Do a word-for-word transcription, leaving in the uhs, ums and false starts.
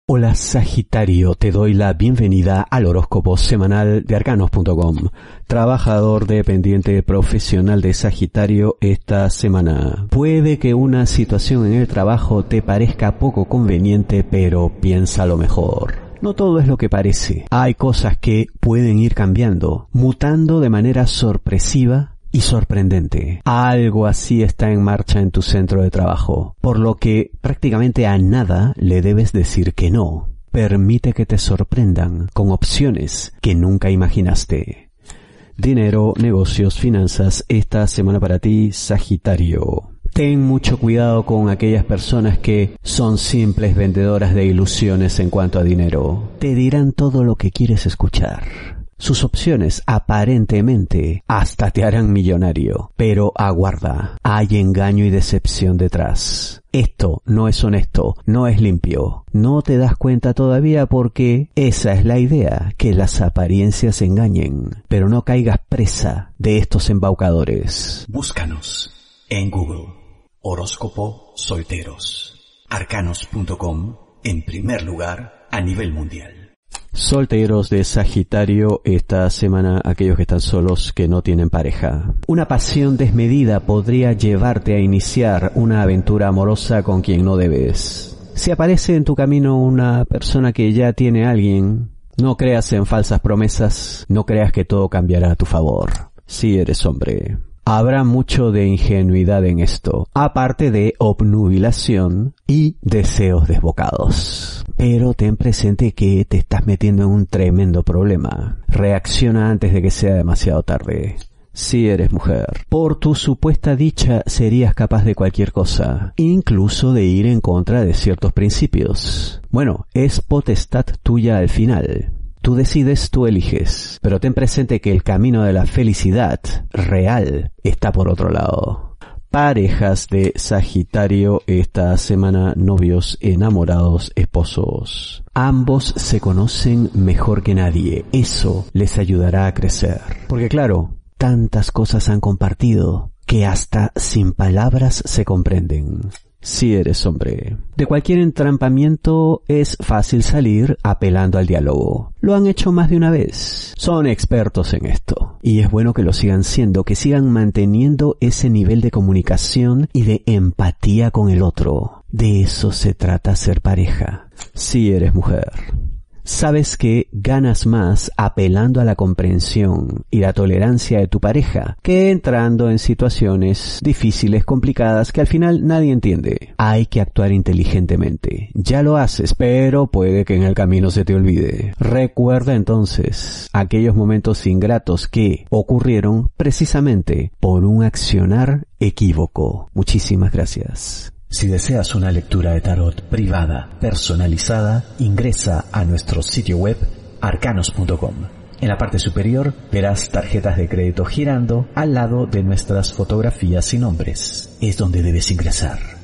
Hola Sagitario, te doy la bienvenida al horóscopo semanal de arcanos punto com. Trabajador dependiente profesional de Sagitario esta semana. Puede que una situación en el trabajo te parezca poco conveniente, pero piénsalo mejor. No todo es lo que parece. Hay cosas que pueden ir cambiando, mutando de manera sorpresiva y sorprendente. Algo así está en marcha en tu centro de trabajo, por lo que prácticamente a nada le debes decir que no. Permite que te sorprendan con opciones que nunca imaginaste. Dinero, negocios, finanzas, esta semana para ti, Sagitario. Ten mucho cuidado con aquellas personas que son simples vendedoras de ilusiones en cuanto a dinero. Te dirán todo lo que quieres escuchar. Sus opciones aparentemente hasta te harán millonario, pero aguarda, hay engaño y decepción detrás. Esto no es honesto, no es limpio. No te das cuenta todavía porque esa es la idea, que las apariencias engañen, pero no caigas presa de estos embaucadores. Búscanos en Google, horóscopo solteros, arcanos punto com, en primer lugar a nivel mundial. Solteros de Sagitario, esta semana aquellos que están solos, que no tienen pareja. Una pasión desmedida podría llevarte a iniciar una aventura amorosa con quien no debes. Si aparece en tu camino una persona que ya tiene a alguien, no creas en falsas promesas, no creas que todo cambiará a tu favor. Si eres hombre, habrá mucho de ingenuidad en esto, aparte de obnubilación y deseos desbocados. Pero ten presente que te estás metiendo en un tremendo problema. Reacciona antes de que sea demasiado tarde. Si eres mujer, por tu supuesta dicha serías capaz de cualquier cosa, incluso de ir en contra de ciertos principios. Bueno, es potestad tuya al final. Tú decides, tú eliges, pero ten presente que el camino de la felicidad real está por otro lado. Parejas de Sagitario, esta semana novios, enamorados, esposos. Ambos se conocen mejor que nadie. Eso les ayudará a crecer. Porque claro, tantas cosas han compartido que hasta sin palabras se comprenden. Si eres hombre, de cualquier entrampamiento es fácil salir apelando al diálogo. Lo han hecho más de una vez. Son expertos en esto. Y es bueno que lo sigan siendo, que sigan manteniendo ese nivel de comunicación y de empatía con el otro. De eso se trata ser pareja. Si eres mujer, sabes que ganas más apelando a la comprensión y la tolerancia de tu pareja que entrando en situaciones difíciles, complicadas, que al final nadie entiende. Hay que actuar inteligentemente. Ya lo haces, pero puede que en el camino se te olvide. Recuerda entonces aquellos momentos ingratos que ocurrieron precisamente por un accionar equívoco. Muchísimas gracias. Si deseas una lectura de tarot privada, personalizada, ingresa a nuestro sitio web arcanos punto com. En la parte superior verás tarjetas de crédito girando al lado de nuestras fotografías y nombres. Es donde debes ingresar.